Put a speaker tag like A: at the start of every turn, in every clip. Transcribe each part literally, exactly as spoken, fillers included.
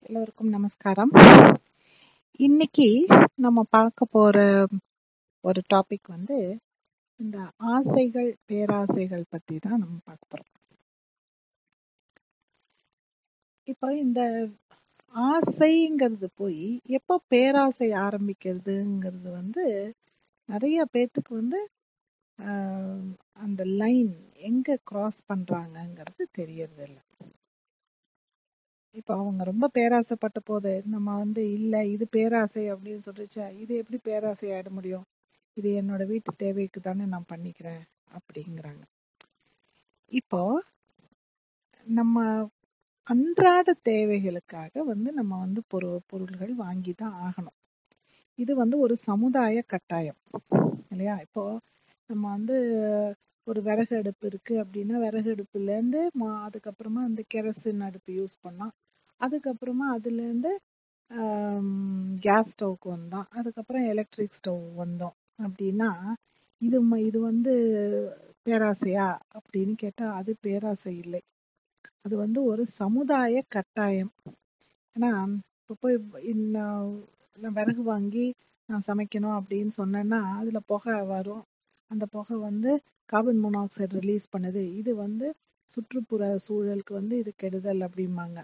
A: எல்லோருக்கும் நமஸ்காரம். இன்னைக்கு நம்ம பார்க்க போற ஒரு டாபிக் வந்து இந்த ஆசைகள் பேராசைகள் பத்தி தான் நம்ம பார்க்க போறோம். இப்போ இந்த ஆசைங்கிறது போய் எப்போ பேராசை ஆரம்பிக்கிறதுங்கிறது வந்து நிறைய பேத்துக்கு வந்து ஆஹ், அந்த லைன் எங்க கிராஸ் பண்றாங்கங்கிறது தெரியறது இல்லை. இப்போ அவங்க ரொம்ப பேராசைப்பட்ட போது நம்ம வந்து இல்லை இது பேராசை அப்படின்னு சொல்லிச்சா, இது எப்படி பேராசை ஆயிட முடியும், இது என்னோட வீட்டு தேவைக்கு தானே நான் பண்ணிக்கிறேன் அப்படிங்கிறாங்க. இப்போ நம்ம அன்றாட தேவைகளுக்காக வந்து நம்ம வந்து பொருள் பொருள்கள் வாங்கி தான் ஆகணும். இது வந்து ஒரு சமுதாய கட்டாயம் இல்லையா? இப்போ நம்ம வந்து ஒரு விறகு அடுப்பு இருக்கு அப்படின்னா விறகு அடுப்புல இருந்து அதுக்கப்புறமா இந்த கெரசின் அடுப்பு யூஸ் பண்ணோம், அதுக்கப்புறமா அதுல இருந்து கேஸ் ஸ்டவ்க்கு வந்தோம், அதுக்கப்புறம் எலக்ட்ரிக் ஸ்டவ் வந்தோம் அப்படின்னா இது இது வந்து பேராசையா அப்படின்னு கேட்டா அது பேராசை இல்லை. அது வந்து ஒரு சமுதாய கட்டாயம். ஏன்னா இப்போ போய் இந்த நான் விறகு வாங்கி நான் சமைக்கணும் அப்படின்னு சொன்னேன்னா அதுல புகை வரும், அந்த புகை வந்து கார்பன் மோனாக்சைடு ரிலீஸ் பண்ணுது, இது வந்து சுற்றுப்புற சூழலுக்கு வந்து இது கெடுதல் அப்படிம்பாங்க.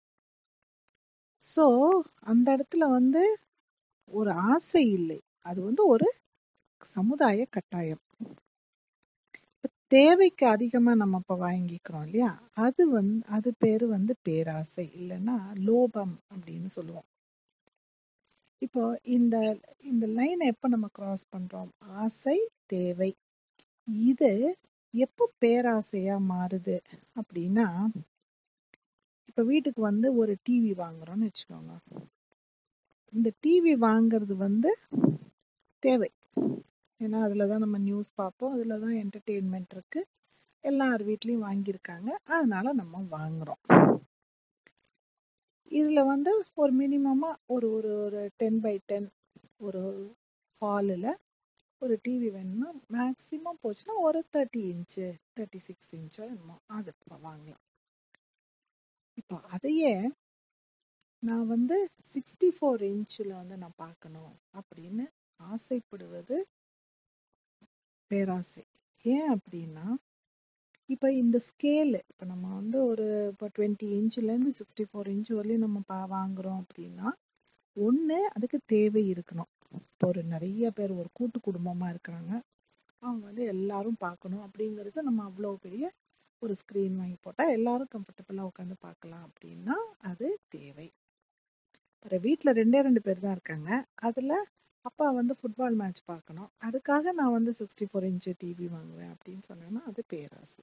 A: ஸோ அந்த இடத்துல வந்து ஒரு ஆசை இல்லை, அது வந்து ஒரு சமுதாய கட்டாயம். தேவைக்கு அதிகமா நம்ம இப்ப வாங்கிக்கிறோம் இல்லையா, அது வந்து அது பேரு வந்து பேராசை, இல்லைன்னா லோபம் அப்படின்னு சொல்லுவோம். இப்போ இந்த இந்த லைனை எப்ப நம்ம கிராஸ் பண்றோம், ஆசை தேவை, இது எப்போ பேராசையா மாறுது அப்படின்னா, இப்ப வீட்டுக்கு வந்து ஒரு டிவி வாங்குறோம்னு வச்சுக்கோங்க. இந்த டிவி வாங்குறது வந்து தேவை, ஏன்னா அதுலதான் நம்ம நியூஸ் பார்ப்போம், அதுலதான் என்டர்டெயின்மெண்ட் இருக்கு, எல்லார் வீட்லயும் வாங்கியிருக்காங்க, அதனால நம்ம வாங்குறோம். இதுல வந்து ஒரு மினிமமா ஒரு ஒரு ஒரு டென் பை டென் ஒரு ஹாலில் ஒரு டிவி வேணும்னா மேக்சிமம் போச்சுன்னா ஒரு தேர்ட்டி இன்ச்சு தேர்ட்டி சிக்ஸ் இன்ச்சோ என்னமோ அது வாங்கலாம். இப்போ அதையே நான் வந்து சிக்ஸ்டி ஃபோர் இன்ச்சில் வந்து நான் பார்க்கணும் அப்படின்னு ஆசைப்படுவது பேராசை. ஏன் அப்படின்னா இப்போ இந்த ஸ்கேலு இப்போ நம்ம வந்து ஒரு இப்போ டுவெண்ட்டி இன்ச்லேருந்து சிக்ஸ்டி ஃபோர் இன்ச் வரலையும் நம்ம பா வாங்குறோம் அப்படின்னா ஒன்று அதுக்கு தேவை இருக்கணும். இப்போ ஒரு நிறைய பேர் ஒரு கூட்டு குடும்பமாக இருக்கிறாங்க, அவங்க வந்து எல்லாரும் பார்க்கணும் அப்படிங்கிறது நம்ம அவ்வளோ பெரிய ஒரு ஸ்க்ரீன் வாங்கி போட்டால் எல்லாரும் கம்ஃபர்டபுளாக உட்காந்து பார்க்கலாம் அப்படின்னா அது தேவை. ஒரு வீட்டில் ரெண்டே ரெண்டு பேர் தான் இருக்காங்க, அதில் அப்பா வந்து ஃபுட்பால் மேட்ச் பார்க்கணும், அதுக்காக நான் வந்து சிக்ஸ்டி ஃபோர் இன்ச்சு டிவி வாங்குவேன் அப்படின்னு சொன்னேன்னா அது பேராசை.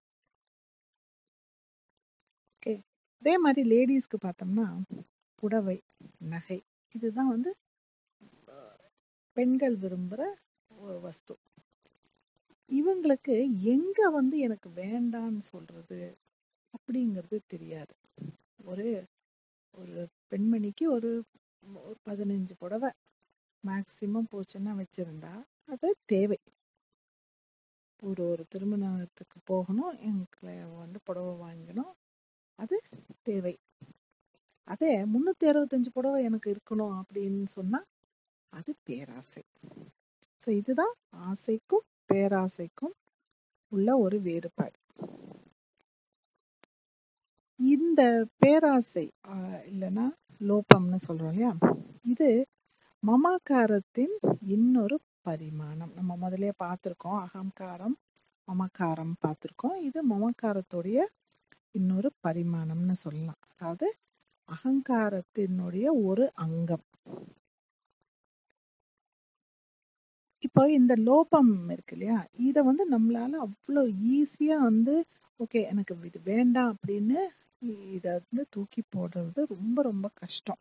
A: ஓகே, அதே மாதிரி லேடிஸ்க்கு பார்த்தோம்னா புடவை நகை இதுதான் வந்து பெண்கள் விரும்புகிற ஒரு வஸ்து. இவங்களுக்கு எங்க வந்து எனக்கு வேண்டான்னு சொல்றது அப்படிங்கிறது தெரியாது. ஒரு ஒரு பெண்மணிக்கு ஒரு ஒரு பதினஞ்சு புடவை மேக்சிமம் போச்சுன்னா வச்சிருந்தா அது தேவை. ஒரு ஒரு திருமணத்துக்கு போகணும், எனக்கு வந்து புடவை வாங்கணும், அது தேவை. அதே முன்னூத்தி அறுபத்தஞ்சு புடவை எனக்கு இருக்கணும் அப்படின்னு சொன்னா அது பேராசை. ஸோ இதுதான் ஆசைக்கும் பேராசைக்கும் உள்ள ஒரு வேறுபாடு. இந்த பேராசை இல்லைன்னா லோபம்னு சொல்றோம் இல்லையா, இது மமகாரத்தின் இன்னொரு பரிமாணம். நம்ம முதலே பார்த்திருக்கோம், அகங்காரம் மமகாரம் பார்த்திருக்கோம், இது மமகாரத்துடைய இன்னொரு பரிமாணம்னு சொல்லலாம். அதாவது அகங்காரத்தினுடைய ஒரு அங்கம். இப்போ இந்த லோபம் இருக்கு இல்லையா, இத வந்து நம்மளால அவ்வளோ ஈஸியா வந்து ஓகே எனக்கு இது வேண்டாம் அப்படின்னு இத வந்து தூக்கி போடுறது ரொம்ப ரொம்ப கஷ்டம்.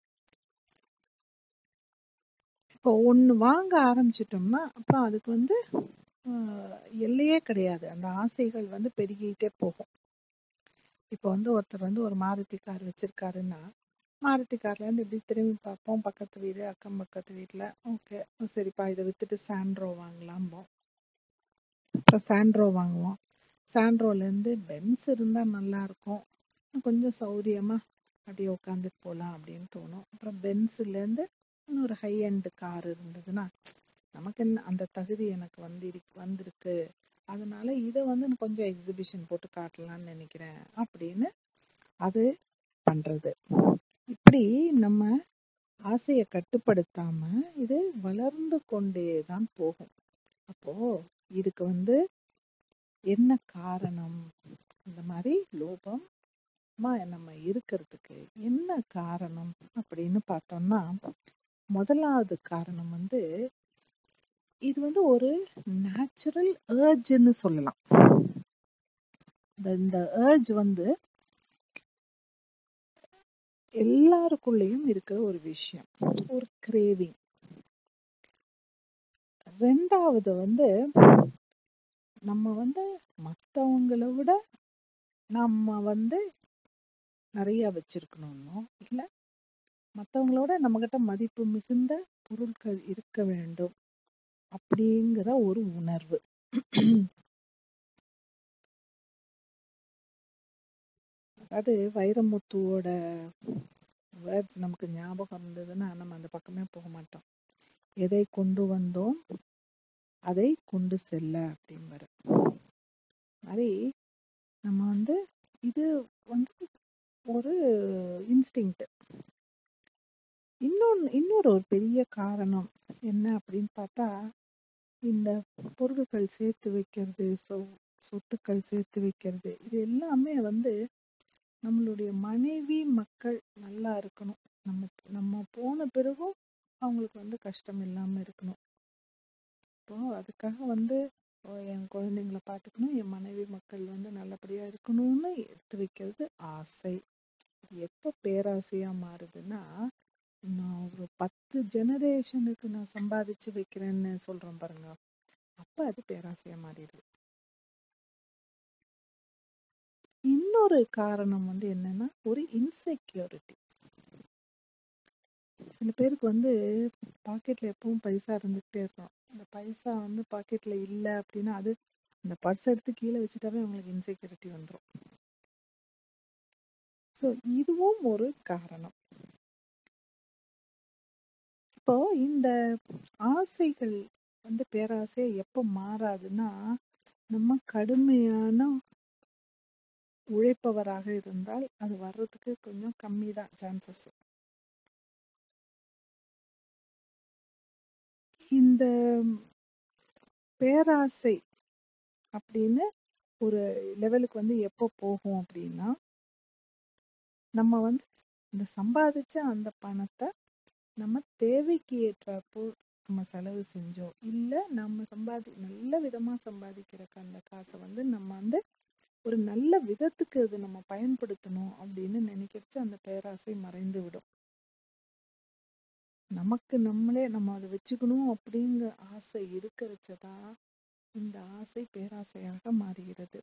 A: இப்போ ஒண்ணு வாங்க ஆரம்பிச்சிட்டோம்னா அப்புறம் அதுக்கு வந்து எல்லையே கிடையாது, அந்த ஆசைகள் வந்து பெருகிட்டே போகும். இப்போ வந்து ஒருத்தர் வந்து ஒரு மாருதி கார் வச்சிருக்காருன்னா மாருதி கார்ல இருந்து இப்படி திரும்பி பார்ப்போம், பக்கத்து வீடு அக்கம் பக்கத்து வீட்டுல ஓகே சரிப்பா இதை வித்துட்டு சாண்ட்ரோ வாங்கலாம்போம், அப்புறம் சாண்ட்ரோ வாங்குவோம், சாண்ட்ரோல இருந்து பென்ஸ் இருந்தா நல்லா இருக்கும், கொஞ்சம் சௌரியமா அப்படியே உட்காந்துட்டு போகலாம் அப்படின்னு தோணும். அப்புறம் பென்ஸ்ல இருந்து இன்னொரு ஹை எண்ட் கார் இருந்ததுன்னா நமக்கு என்ன அந்த தகுதி எனக்கு வந்து வந்திருக்கு, அதனால இதை வந்து கொஞ்சம் எக்ஸிபிஷன் போட்டு காட்டலாம்னு நினைக்கிறேன் அப்படின்னு அது பண்றது. இப்படி நம்ம ஆசையை கட்டுப்படுத்தாம இது வளர்ந்து கொண்டேதான் போகும். அப்போ இதுக்கு வந்து என்ன காரணம், இந்த மாதிரி லோபம் நம்ம இருக்கிறதுக்கு என்ன காரணம் அப்படின்னு பார்த்தோம்னா, முதலாவது காரணம் வந்து இது வந்து ஒரு நேச்சுரல் ஏர்ஜ்னு சொல்லலாம். இந்த ஏர்ஜ் வந்து எல்லாருக்குள்ளேயும் இருக்கிற ஒரு விஷயம், ஒரு கிரேவிங். ரெண்டாவது வந்து நம்ம வந்து மற்றவங்களை விட நம்ம வந்து நிறைய வச்சிருக்கணும்னோ இல்ல மற்றவங்களோட நம்ம கிட்ட மதிப்பு மிகுந்த பொருட்கள் இருக்க வேண்டும் அப்படிங்கிற ஒரு உணர்வு. அதாவது வைரமுத்துவோட வேர்ட்ஸ் நமக்கு ஞாபகம் இருந்ததுன்னா நம்ம அந்த பக்கமே போக மாட்டோம். எதை கொண்டு வந்தோம் அதை கொண்டு செல்ல அப்படிங்கிற மாதிரி நம்ம வந்து இது வந்து ஒரு இன்ஸ்டிங்க்ட். இன்னொன்னு இன்னொரு ஒரு பெரிய காரணம் என்ன அப்படின்னு பார்த்தா, இந்த பொருட்கள் சேர்த்து வைக்கிறது, சொ சொத்துக்கள் சேர்த்து வைக்கிறது, இது எல்லாமே வந்து நம்மளுடைய மனைவி மக்கள் நல்லா இருக்கணும், நம்ம நம்ம போன பிறகும் அவங்களுக்கு வந்து கஷ்டம் இல்லாம இருக்கணும். இப்போ அதுக்காக வந்து என் குழந்தைங்களை பார்த்துக்கணும், என் மனைவி மக்கள் வந்து நல்லபடியா இருக்கணும்னு எடுத்து வைக்கிறது ஆசை. எப்ப பேராசையா மாறுதுன்னா, நான் ஒரு பத்து ஜெனரேஷனுக்கு நான் சம்பாதிச்சு வைக்கிறேன்னு சொல்றேன் பாருங்க, அப்ப அது பேராசையா மாறிடுது. இன்னொரு காரணம் வந்து என்னன்னா ஒரு இன்செக்யூரிட்டி. சில பேருக்கு வந்து பாக்கெட்ல எப்பவும் பைசா இருந்துகிட்டே இருக்கும். அந்த பைசா வந்து பாக்கெட்ல இல்ல அப்படின்னா அது அந்த பர்ஸ் எடுத்து கீழே வச்சுட்டாவே அவங்களுக்கு இன்செக்யூரிட்டி வந்துடும். ஸோ இதுவும் ஒரு காரணம். இப்போ இந்த ஆசைகள் வந்து பேராசை எப்ப மாறாதுன்னா, நம்ம கடுமையான உழைப்பவராக இருந்தால் அது வர்றதுக்கு கொஞ்சம் கம்மி தான் சான்சஸ். இந்த பேராசை அப்படின்னு ஒரு லெவலுக்கு வந்து எப்போ போகும் அப்படின்னா, நம்ம வந்து இந்த சம்பாதிச்ச அந்த பணத்தை நம்ம தேவைக்கு ஏற்றாற்போ நம்ம செலவு செஞ்சோம், இல்ல நம்ம சம்பாதி நல்ல விதமா சம்பாதிக்கிற அந்த காசை வந்து நம்ம வந்து ஒரு நல்ல விதத்துக்கு அது நம்ம பயன்படுத்தணும் அப்படின்னு நினைக்கிறச்சு அந்த பேராசை மறைந்து விடும். நமக்கு நம்மளே நம்ம அதை வச்சுக்கணும் அப்படிங்கிற ஆசை இருக்கிறச்சதான் இந்த ஆசை பேராசையாக மாறுகிறது.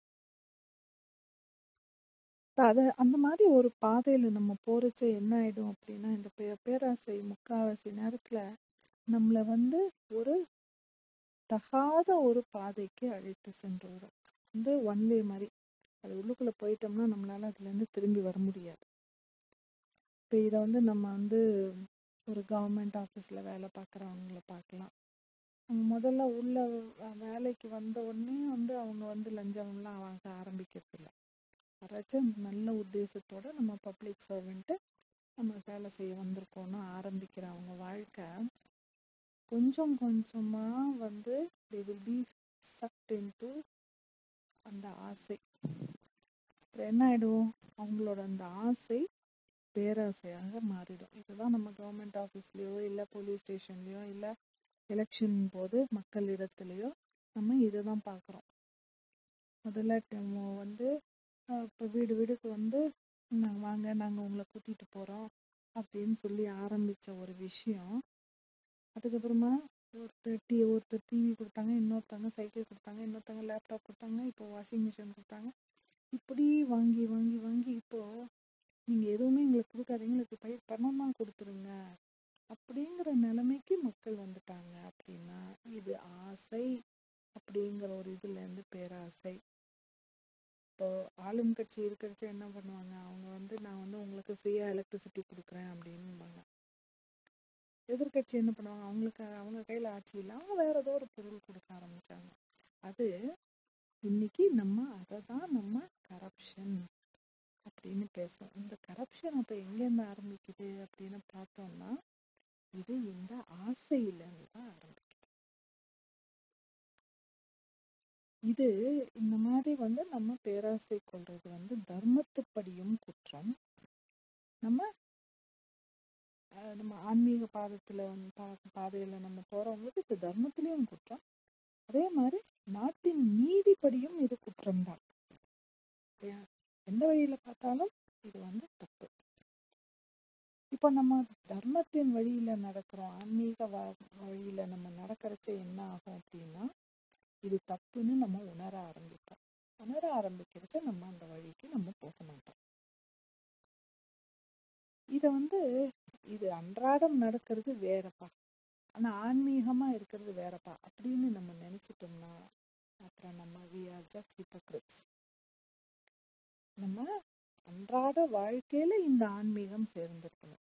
A: அத அந்த மாதிரி ஒரு பாதையில நம்ம போறச்ச என்ன ஆயிடும் அப்படின்னா, இந்த பே பேராசை முக்காவாசி நேரத்துல நம்மள வந்து ஒரு தகாத ஒரு பாதைக்கு அழைத்து சென்று வரும். வந்து ஒன் வே மாதிரி அது உள்ளுக்குள்ள போயிட்டோம்னா நம்மளால அதுல இருந்து திரும்பி வர முடியாது. இப்போ இதை வந்து நம்ம வந்து ஒரு கவர்மெண்ட் ஆஃபீஸ்ல வேலை பார்க்குறவங்கள பார்க்கலாம். அவங்க முதல்ல உள்ள வேலைக்கு வந்த உடனே வந்து அவங்க வந்து லஞ்சம்லாம் வாங்க ஆரம்பிக்கிறது இல்லை. யாராச்சும் நல்ல உத்தேசத்தோட நம்ம பப்ளிக் சர்வெண்ட்டு நம்ம வேலை செய்ய வந்திருக்கோம்னு ஆரம்பிக்கிற அவங்க வாழ்க்கை கொஞ்சம் கொஞ்சமா வந்து they will be sucked into அந்த ஆசை. அப்புறம் என்ன ஆயிடும், அவங்களோட அந்த ஆசை பேராசையாக மாறிடும். இதுதான் நம்ம கவர்மெண்ட் ஆஃபீஸ்லயோ இல்ல போலீஸ் ஸ்டேஷன்லயோ இல்ல எலெக்ஷன் போது மக்கள் இடத்துலயோ நம்ம இதுதான் பார்க்குறோம். முதல்ல வந்து இப்போ வீடு வீடுக்கு வந்து நாங்கள் வாங்க நாங்கள் உங்களை கூட்டிட்டு போறோம் அப்படின்னு சொல்லி ஆரம்பிச்ச ஒரு விஷயம், அதுக்கப்புறமா ஒருத்தர் டி ஒருத்தர் டிவி கொடுத்தாங்க, இன்னொருத்தவங்க சைக்கிள் கொடுத்தாங்க, இன்னொருத்தவங்க லேப்டாப் கொடுத்தாங்க, இப்போ வாஷிங் மிஷின் கொடுத்தாங்க. இப்படி வாங்கி வாங்கி வாங்கி இப்போ நீங்க எதுவுமே எங்களுக்கு கொடுக்காதீங்க, எங்களுக்கு பயிர் பணமா கொடுத்துருங்க அப்படிங்கிற நிலைமைக்கு மக்கள் வந்துட்டாங்க. அப்படின்னா இது ஆசை அப்படிங்கிற ஒரு இதுல இருந்து பேராசை. இப்போ ஆளும் கட்சி இருக்கிறச்ச என்ன பண்ணுவாங்க, அவங்க வந்து நான் வந்து உங்களுக்கு ஃப்ரீயா எலக்ட்ரிசிட்டி கொடுக்குறேன் அப்படின்பாங்க. எதிர்கட்சி என்ன பண்ணுவாங்க, அவங்களுக்கு அவங்க கையில ஆட்சி இல்லை, அவங்க வேற ஏதோ ஒரு பொருள் கொடுக்க ஆரம்பிச்சாங்க. அது இன்னைக்கு நம்ம அதை தான் நம்ம கரப்ஷன் அப்படின்னு பேசுவோம். இந்த கரப்ஷன் அப்ப எங்க இருந்து ஆரம்பிக்குது அப்படின்னு பார்த்தோம்னா, இது இந்த ஆசையில இருந்து தான் ஆரம்பிக்குது. இது இந்த மாதிரி வந்து நம்ம பேராசை கொள்றது வந்து தர்மத்துப்படியும் குற்றம். நம்ம அஹ், நம்ம ஆன்மீக பாதத்துல வந்து பா- பாதையில நம்ம போறவங்களுக்கு இது தர்மத்திலயும் குற்றம். அதே மாதிரி நாட்டின் நீதிப்படியும் இது குற்றம் தான். எந்த வழியில பார்த்தாலும் இது வந்து தப்பு. இப்போ நம்ம தர்மத்தின் வழியில நடக்கிறோம், ஆன்மீக வழியில நம்ம நடக்கிறச்ச என்ன ஆகும் அப்படின்னா, இது தப்புன்னு நம்ம உணர ஆரம்பிப்போம். உணர ஆரம்பிக்கிறச்ச நம்ம அந்த வழிக்கு நம்ம போக மாட்டோம். இத வந்து இது அன்றாடம் நடக்கிறது வேறப்பா, ஆனா ஆன்மீகமா இருக்கிறது வேறப்பா அப்படின்னு நம்ம நினைச்சிட்டோம்னா அப்புறம் நம்ம we are just hypocrites. நம்ம அன்றாட வாழ்க்கையில இந்த ஆன்மீகம் சேர்ந்திருக்கணும்.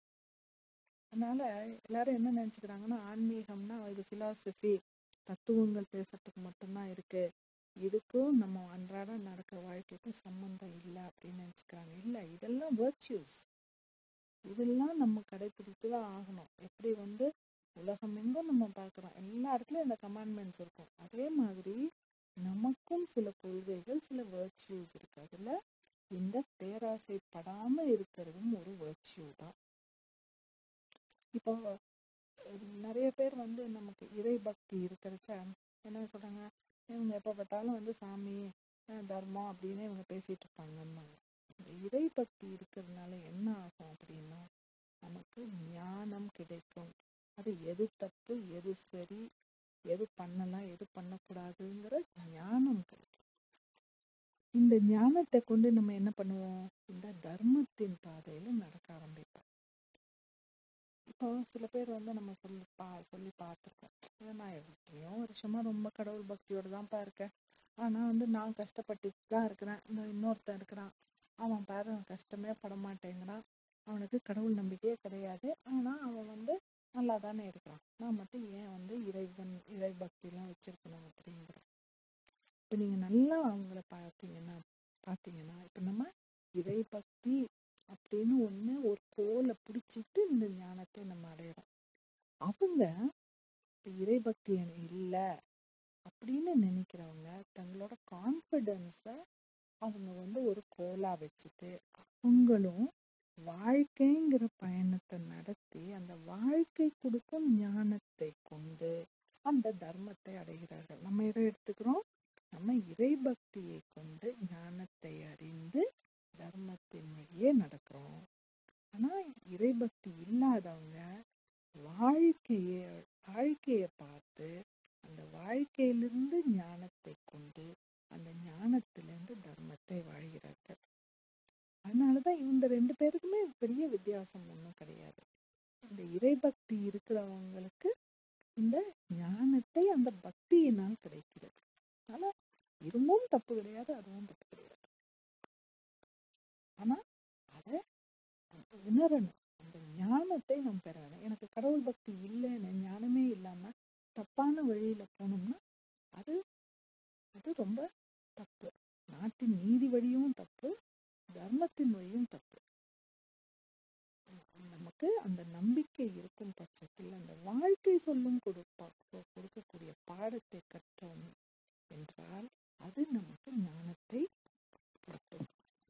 A: அதனால எல்லாரும் என்ன நினைச்சுக்கிறாங்கன்னா, ஆன்மீகம்னா இது பிலாசபி, தத்துவங்கள் பேசுறதுக்கு மட்டும்தான் இருக்கு, இதுக்கும் நம்ம அன்றாட நடக்கிற வாழ்க்கைக்கும் சம்பந்தம் இல்லை அப்படின்னு நினைச்சுக்கிறாங்க. இல்ல, இதெல்லாம் வெர்ச்சுஸ், இதெல்லாம் நம்ம கடைபிடித்துதான் ஆகணும். எப்படி வந்து உலகம் எங்கும் நம்ம பார்க்கிறோம், எல்லா இடத்துலயும் இந்த கமாண்ட்மெண்ட்ஸ் இருக்கும், அதே மாதிரி நமக்கும் சில கொள்கைகள், சில வெர்ச்சுஸ் இருக்கு. அதுல இந்த பேராசைப்படாம இருக்கிறதும் ஒரு வெர்ச்சியூ தான். இப்போ நிறைய பேர் வந்து நமக்கு இறை பக்தி இருக்கிறச்ச என்ன சொல்றாங்க, இவங்க எப்ப பார்த்தாலும் வந்து சாமி தர்மம் அப்படின்னு இவங்க பேசிட்டு இருப்பாங்க. இறை பக்தி இருக்கிறதுனால என்ன ஆகும் அப்படின்னா, நமக்கு ஞானம் கிடைக்கும். அது எது தப்பு, எது சரி, எது பண்ணலாம், எது பண்ணக்கூடாதுங்கிற ஞானம் கிடைக்கும். இந்த ஞானத்தை கொண்டு நம்ம என்ன பண்ணுவோம், இந்த தர்மத்தின் பாதையில நடக்க ஆரம்பிப்போம். இப்போ சில பேர் வந்து நம்ம சொல்லி பா சொல்லி பார்த்துருக்கோம், நான் எத்தனையோ வருஷமா ரொம்ப கடவுள் பக்தியோட தான்ப்பா இருக்கேன், ஆனா வந்து நான் கஷ்டப்பட்டுட்டு தான் இருக்கிறேன், இந்த இன்னொருத்தன் இருக்கிறான், அவன் பாரு கஷ்டமே பட மாட்டேங்கிறான், அவனுக்கு கடவுள் நம்பிக்கையே கிடையாது, ஆனா அவன் வந்து நல்லா தானே இருக்கிறான், நான் மட்டும் ஏன் வந்து இறைவன் இறை பக்தி எல்லாம் வச்சிருக்கணும் அப்படிங்கிற. இப்ப நீங்க நல்லா அவங்கள பார்த்தீங்கன்னா பார்த்தீங்கன்னா இப்ப நம்ம இறை பக்தி அப்படின்னு ஒண்ணு ஒரு கோலை பிடிச்சிட்டு இந்த ஞானத்தை நம்ம அடையிறோம். அவங்க இறை பக்தி இல்ல அப்படின்னு நினைக்கிறவங்க தங்களோட கான்பிடன்ஸ அவங்க வந்து ஒரு கோலா வச்சுட்டு அவங்களும் வாழ்க்கைங்கிற பயணத்தை நடத்தி அந்த வாழ்க்கை கொடுக்கும் ஞானத்தை கொண்டு அந்த தர்மத்தை அடைகிறார்கள். நம்ம எதை எடுத்துக்கிறோம், நம்ம இறை பக்தியை கொண்டு ஞானத்தை அறிந்து தர்மத்தின் வழியே நடக்கிறோம். ஆனா இறை பக்தி இல்லாதவங்க வாழ்க்கைய வாழ்க்கைய பார்த்து அந்த வாழ்க்கையிலிருந்து ஞானத்தை கொண்டு அந்த ஞானத்திலிருந்து தர்மத்தை வாழ்கிறார்கள். அதனாலதான் இந்த ரெண்டு பேருக்குமே பெரிய வித்தியாசம் ஒண்ணும் கிடையாது. இந்த இறை பக்தி இருக்கிறவங்களுக்கு இந்த ஞானத்தை அந்த பக்தியினால் கிடைக்கிறது. ஆனா இதுவும் தப்பு கிடையாது, அதுவும் தப்பு கிடையாது. ஆனா அத உணரணும், அந்த ஞானத்தை நாம் பெற வேணும். எனக்கு கடவுள் பக்தி இல்லைன்னு ஞானமே இல்லாம தப்பான வழியில போனோம்னா அது அது ரொம்ப தப்பு. நாட்டின் நீதி வழியும் தப்பு, தர்மத்தின் வழியும் தப்பு. நமக்கு அந்த நம்பிக்கை இருக்கும் பட்சத்தில் அந்த வாழ்க்கை சொல்லும் கொடுப்பா கொடுக்கக்கூடிய பாடத்தை கற்றோம் என்றால் அது நமக்கு ஞானத்தை கொடுக்கும்.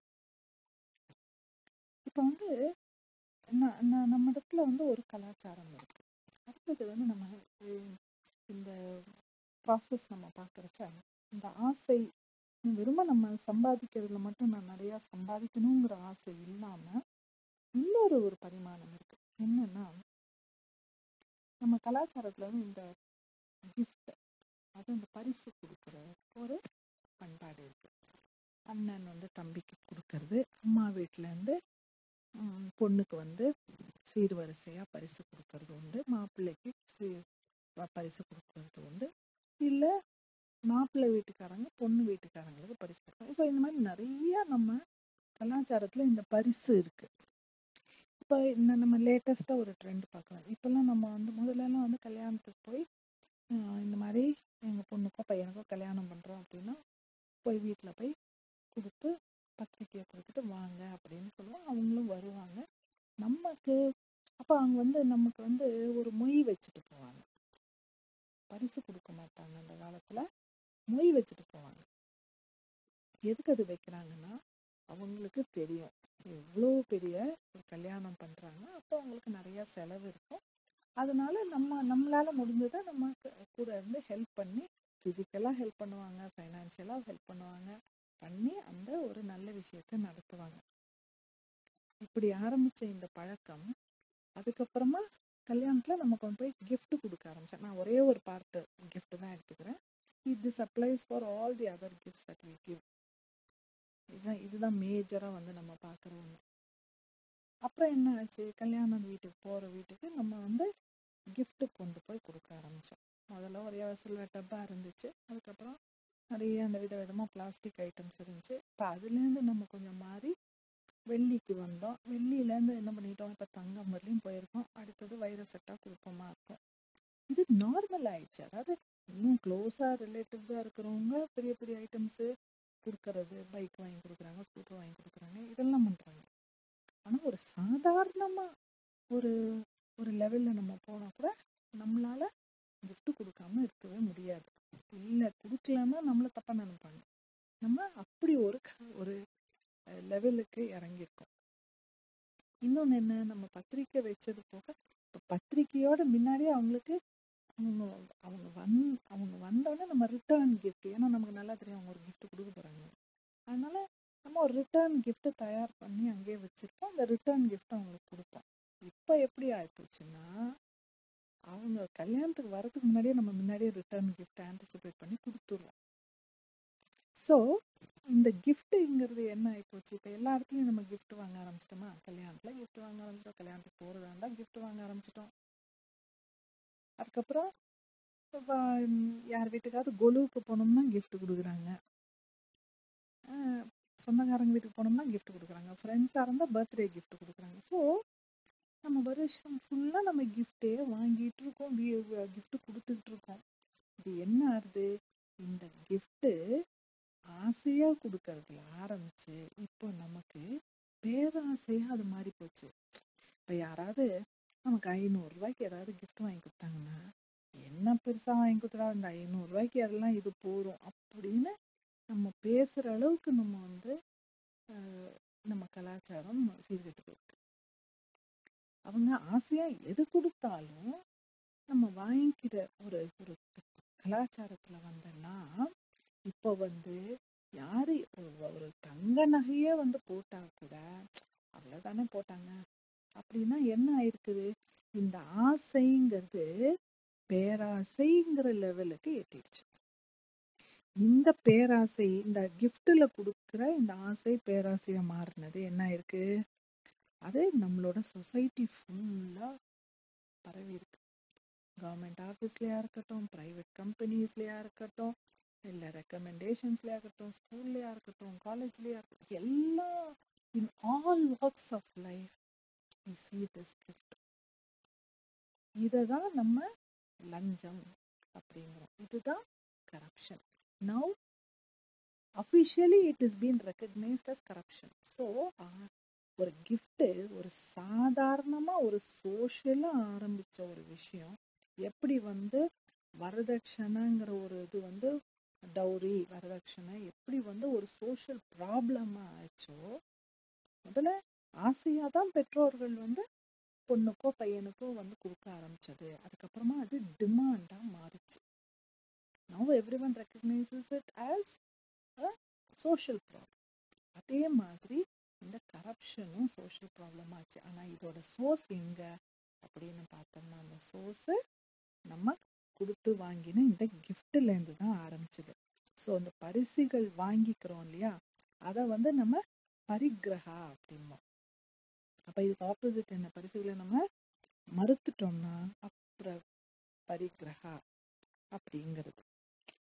A: இப்ப வந்து நம்ம இடத்துல வந்து ஒரு கலாச்சாரம் இருக்கு. அடுத்தது வந்து நம்ம இந்த ப்ராசஸ் நம்ம பாக்குறச்ச இந்த ஆசை வெறும நம்ம சம்பாதிக்கிறதுல மட்டும் நான் நிறைய சம்பாதிக்கணுங்கிற ஆசை இல்லாம இன்னொரு ஒரு பரிமாணம் இருக்கு. என்னன்னா, நம்ம கலாச்சாரத்துல வந்து இந்த கிஃப்ட், அது இந்த பரிசு கொடுக்கிற ஒரு பண்பாடு இருக்கு. அண்ணன் வந்து தம்பிக்கு கொடுக்கறது, அம்மா வீட்டுல இருந்து உம் பொண்ணுக்கு வந்து சீர்வரிசையா பரிசு கொடுக்கறது உண்டு, மாப்பிள்ளைக்கு பரிசு கொடுக்கறது உண்டு. இல்ல மாப்பிள்ளை வீட்டுக்காரங்க பொண்ணு வீட்டுக்காரங்களுக்கு பரிசு கொடுப்பாங்க. ஸோ இந்த மாதிரி நிறைய நம்ம கலாச்சாரத்துல இந்த பரிசு இருக்கு. இப்போ இந்த நம்ம லேட்டஸ்டா ஒரு ட்ரெண்ட் பார்க்கலாம். இப்பெல்லாம் நம்ம வந்து முதல்ல எல்லாம் வந்து கல்யாணத்துக்கு போய் ஆஹ் இந்த மாதிரி எங்க பொண்ணுக்கோ பையனுக்கோ கல்யாணம் பண்றோம் அப்படின்னா போய் வீட்டுல போய் கொடுத்து பத்திரிக்கையை கொடுத்துட்டு வாங்க அப்படின்னு சொல்லுவோம். அவங்களும் வருவாங்க. நமக்கு அப்ப அவங்க வந்து நமக்கு வந்து ஒரு மொய் வச்சுட்டு போவாங்க. பரிசு கொடுக்க மாட்டாங்க அந்த காலத்துல, மொய் வச்சுட்டு போவாங்க. எதுக்கு அது வைக்கிறாங்கன்னா அவங்களுக்கு தெரியும் எவ்வளவு பெரிய ஒரு கல்யாணம் பண்றாங்க, அப்போ அவங்களுக்கு நிறைய செலவு இருக்கும். அதனால நம்ம நம்மளால முடிஞ்சதை நம்ம க- கூட இருந்து ஹெல்ப் பண்ணி பிசிக்கலா ஹெல்ப் பண்ணுவாங்க, ஃபைனான்சியலா ஹெல்ப் பண்ணுவாங்க, பண்ணி அந்த ஒரு நல்ல விஷயத்தை நடத்துவாங்க. இப்படி ஆரம்பிச்ச இந்த பழக்கம் அதுக்கப்புறமா கல்யாணத்துல நம்ம கொண்டு போய் gift கொடுக்க ஆரம்பிச்சேன். நான் ஒரே ஒரு பார்ட் gift தான் எடுத்துக்கிறேன். This applies for all the other gifts that we give. இதுதான் இதுதான் மேஜரா வந்து நம்ம பார்க்குற ஒண்ணு. அப்புறம் என்ன ஆச்சு, கல்யாண வீட்டுக்கு போற வீட்டுக்கு நம்ம வந்து gift கொண்டு போய் கொடுக்க ஆரம்பிச்சோம். முதல்ல ஒரே சில்வர் டப்பா இருந்துச்சு, அதுக்கப்புறம் நிறைய அந்த வித விதமா பிளாஸ்டிக் ஐட்டம்ஸ் இருந்துச்சு. இப்போ அதுல இருந்து நம்ம கொஞ்சம் மாறி வெள்ளிக்கு வந்தோம். வெள்ளியில இருந்து என்ன பண்ணிட்டோம், இப்ப தங்கம் வரலையும் போயிருக்கோம். அடுத்தது வைர செட்டா கொடுப்போமா இருக்கும். இது நார்மல் ஆயிடுச்சு. அதாவது இன்னும் க்ளோஸா ரிலேட்டிவ்ஸா இருக்கிறவங்க பெரிய பெரிய ஐட்டம்ஸ் கொடுக்கறது, பைக் வாங்கி கொடுக்குறாங்க, ஸ்கூட்டர் வாங்கி கொடுக்குறாங்க, இதெல்லாம் பண்றாங்க. ஆனா ஒரு சாதாரணமா ஒரு ஒரு லெவல்ல நம்ம போனா கூட நம்மளால gift கொடுக்காம இருக்கவே முடியாது. இல்ல கொடுக்கலன்னா நம்மள தப்பா நினைப்பாங்க. நம்ம அப்படி ஒரு க- ஒரு லெவலுக்கு இறங்கியிருக்கோம். இன்னொன்னு என்ன, நம்ம பத்திரிக்கை வச்சது போக இப்ப பத்திரிக்கையோட முன்னாடியே அவங்களுக்கு அவங்க அவங்க வந் அவங்க வந்தோடனே நம்ம ரிட்டர்ன் gift, ஏன்னா நமக்கு நல்லா தெரியும் அவங்க ஒரு gift கொடுக்க போறாங்க. அதனால நம்ம ஒரு ரிட்டர்ன் gift தயார் பண்ணி அங்கேயே வச்சிருப்போம். அந்த ரிட்டர்ன் gift அவங்களுக்கு கொடுப்போம். இப்ப எப்படி ஆயிப்போச்சுன்னா அவங்க கல்யாணத்துக்கு வரதுக்கு முன்னாடியே நம்ம முன்னாடியே ரிட்டர்ன் gift ஆன்டிசிபேட் பண்ணி கொடுத்துருவோம். ஸோ இந்த கிஃப்ட்ங்கிறது என்ன ஆயிப்போச்சு, இப்ப எல்லா இடத்துலயும் நம்ம gift வாங்க ஆரம்பிச்சிட்டோமா, கல்யாணத்துல gift வாங்க ஆரம்பிச்சிட்டோம், கல்யாணத்துக்கு போறதா இருந்தா gift வாங்க ஆரம்பிச்சிட்டோம். அதுக்கப்புறம் வ- யார் வீட்டுக்காவது கொலுவுக்கு போனோம்னா gift கொடுக்குறாங்க, சொந்தக்காரங்க வீட்டுக்கு போனோம்னா gift கொடுக்குறாங்க, ஃப்ரெண்ட்ஸா இருந்தா பர்த்டே gift கொடுக்குறாங்க. ஸோ நம்ம வருஷம் ஃபுல்லா நம்ம கிஃப்டே வாங்கிட்டு இருக்கோம், gift கொடுத்துட்டு இருக்கோம். இது என்ன ஆகுது, இந்த gift ஆசையா கொடுக்கறதுல ஆரம்பிச்சு இப்போ நமக்கு பேராசையா அது மாறி போச்சு. இப்ப யாராவது நமக்கு ஐநூறு ரூபாய்க்கு ஏதாவது கிஃப்ட் வாங்கி கொடுத்தாங்கன்னா என்ன பெருசா வாங்கி கொடுத்துடா, இந்த ஐநூறு ரூபாய்க்கு அதெல்லாம் இது போறோம் அப்படின்னு நம்ம பேசுற அளவுக்கு நம்ம வந்து ஆஹ் நம்ம கலாச்சாரம் சீர்கெட்டு போயிருக்கு. அவங்க ஆசையா எது கொடுத்தாலும் நம்ம வாங்கிக்கிற ஒரு ஒரு கலாச்சாரத்துல வந்தோம்னா இப்ப வந்து யாரு ஒரு ஒரு தங்க நகையே வந்து போட்டா கூட அவ்வளவுதானே போட்டாங்க அப்படின்னா என்ன ஆயிருக்குது, இந்த ஆசைங்கிறது பேராசைங்கிற லெவலுக்கு எட்டிடுச்சு. இந்த பேராசை இந்த கிஃப்ட்ல கொடுக்குற இந்த ஆசை பேராசையா மாறினது என்ன ஆயிருக்கு, அது நம்மளோட சொசைட்டி ஃபுல்லா பரவி இருக்கு. கவர்மெண்ட் ஆஃபீஸ்லயா இருக்கட்டும், பிரைவேட் கம்பெனிஸ்லயா இருக்கட்டும், இல்ல ரெக்கமெண்டேஷன்ஸ்லயா இருக்கட்டும், ஸ்கூல்லயா இருக்கட்டும், காலேஜ்லயா இருக்கட்டும், எல்லா in all walks of life we see this gift. இததான் நம்ம லஞ்சம் அப்படிங்கிறோம். இதுதான் corruption. Now officially it is being recognized as corruption. So ஒரு gift ஒரு சாதாரணமா ஒரு சோஷியலா ஆரம்பிச்ச ஒரு விஷயம் எப்படி வந்து வரதட்சணைங்கிற ஒரு இது வந்து டௌரி வரதட்சணை எப்படி வந்து ஒரு சோஷியல் ப்ராப்ளமா ஆச்சோ, முதல்ல ஆசையாதான் பெற்றோர்கள் வந்து பொண்ணுக்கோ பையனுக்கோ வந்து கொடுக்க ஆரம்பிச்சது, அதுக்கப்புறமா அது டிமாண்டா மாறிச்சு. Now everyone recognizes it as a social problem. அதே மாதிரி இந்த கரப்ஷனும் சோஷியல் ப்ராப்ளம் ஆச்சு. ஆனா இதோட சோர்ஸ் எங்க அப்படின்னு பார்த்தோம்னா அந்த சோர்ஸ் நம்ம கொடுத்து வாங்கின இந்த கிஃப்ட்ல இருந்து தான் ஆரம்பிச்சது. ஸோ அந்த பரிசுகள் வாங்கிக்கிறோம் இல்லையா, அத வந்து நம்ம பரிகிரகா அப்படிம்போம். அப்ப இதுக்கு ஆப்போசிட் என்ன, பரிசுகளை நம்ம மறுத்துட்டோம்னா அப்புறம் பரிகிரகா அப்படிங்கிறது.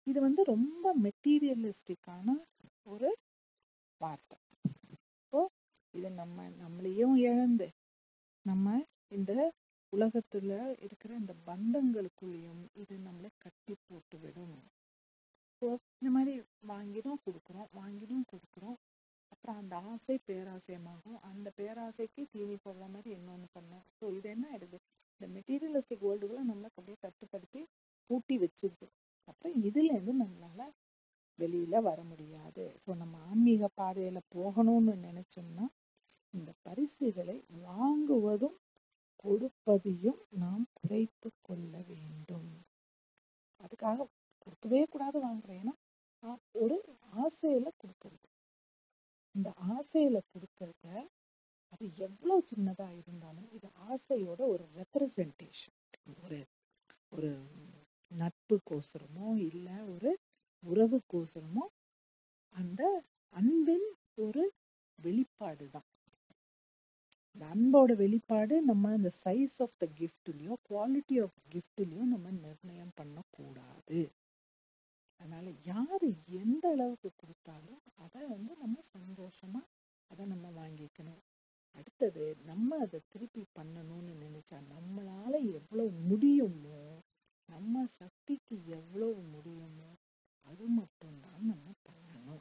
A: இது வந்து ரொம்ப மெட்டீரியலிஸ்டிக்கான ஒரு வார்த்தை. இப்போ இது நம்ம நம்மளையும் இழந்து நம்ம இந்த உலகத்துல இருக்கிற இந்த பந்தங்களுக்குள்ளேயும் இது நம்மளை கட்டி போட்டு விடும். இப்போ இந்த மாதிரி வாங்கிடும் கொடுக்குறோம் வாங்கிடும் கொடுக்குறோம் அப்புறம் அந்த ஆசை பேராசையமாகும். அந்த பேராசைக்கு தீனி போடுற மாதிரி இன்னொன்று பண்ணோம். ஸோ இது என்ன ஆயிடுது, இந்த மெட்டீரியலிஸ்டிக் வேர்ல்டுக்குள்ள நம்மளுக்கு அப்படியே கட்டுப்படுத்தி பூட்டி வச்சிருது. அப்புறம் இதுல இருந்து நம்மளால வெளியில வர முடியாது. ஸோ நம்ம ஆன்மீக பாதையில போகணும்னு நினைச்சோம்னா இந்த பரிசுகளை வாங்குவதும் கொடுப்பதையும் நாம் குறைத்து கொள்ள வேண்டும். அதுக்காக கொடுக்கவே கூடாது வாங்குறேன், ஏன்னா ஒரு ஆசையில கொடுக்கறது. இந்த ஆசையில கொடுக்கறத அது எவ்வளவு சின்னதா இருந்தாலும் இது ஆசையோட ஒரு ரெப்ரசன்டேஷன். ஒரு ஒரு நட்புக்கோசரமோ இல்ல ஒரு உறவுக்கோசரமோ அந்த அன்பின் ஒரு வெளிப்பாடு தான். இந்த அன்போட வெளிப்பாடு நம்ம இந்த சைஸ் ஆஃப் த கிஃப்ட்லயும் குவாலிட்டி ஆஃப் கிஃப்ட்லயும் நம்ம நிர்ணயம் பண்ணக்கூடாது. அதனால யாரு எந்த அளவுக்கு கொடுத்தாலும் அதை வந்து நம்ம சந்தோஷமா அதை நம்ம வாங்கிக்கணும். அடுத்தது நம்ம அதை திருப்பி பண்ணணும்னு நினைச்சா நம்மளால எவ்வளவு முடியுமோ, நம்ம சக்திக்கு எவ்வளவு முடியுமோ அது மட்டும்தான் நம்ம பண்ணணும்.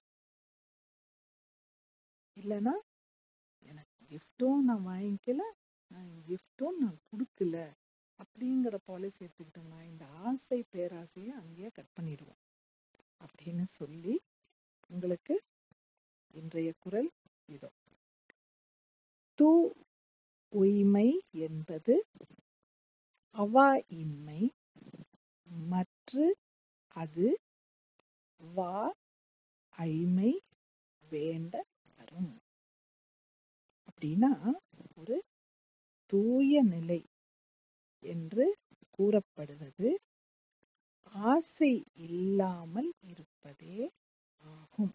A: இல்லைன்னா எனக்கு கிஃப்டும் நான் வாங்கிக்கல, நான் கிஃப்டும் நான் கொடுக்கல அப்படிங்கிற பாலிசி எடுத்துக்கிட்டோம்னா இந்த ஆசை பேராசையை அங்கேயே கட் பண்ணிடுவோம் அப்படின்னு சொல்லி உங்களுக்கு இன்றைய குரல் இதோ. தூ உய்மை என்பது அவா இன்மை மற்ற அது வா ஐமை வேண்ட வரும். அப்படின்னா ஒரு தூய நிலை என்று கூறப்படுவது ஆசை இல்லாமல் இருப்பதே ஆகும்.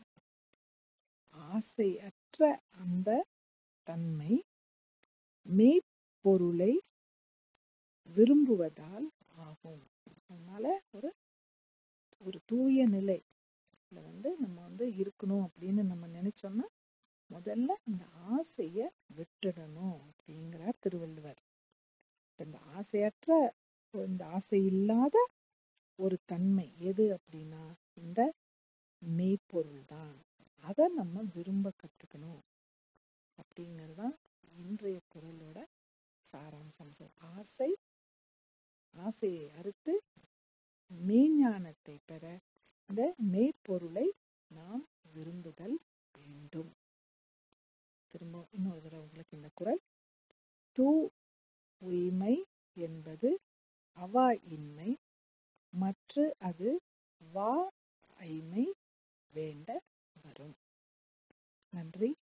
A: ஆசையற்ற அந்த தன்மை மெய்ப்பொருளை விரும்புவதால் ஆகும். அதனால ஒரு ஒரு தூய நிலை வந்து நம்ம வந்து இருக்கணும் அப்படின்னு நம்ம நினைச்சோம்னா முதல்ல இந்த ஆசைய விட்டுடணும் அப்படிங்கிறார் திருவள்ளுவர். இந்த ஆசையற்ற இந்த ஆசை இல்லாத ஒரு தன்மை எது அப்படின்னா இந்த மெய்ப்பொருள் தான். அதை நம்ம விரும்ப கத்துக்கணும் அப்படிங்கறதுதான் இன்றைய குரலோட சாராம்சம். ஆசை ஆசையை அறுத்து மெய்ஞானத்தை பெற இந்த மெய்ப்பொருளை நாம் விரும்புதல் வேண்டும். திரும்ப இன்னொரு தடவை உங்களுக்கு இந்த குரல். தூ உய்மை என்பது அவா இன்மை மற்ற அது வா ஐமை வேண்ட வரும். நன்றி.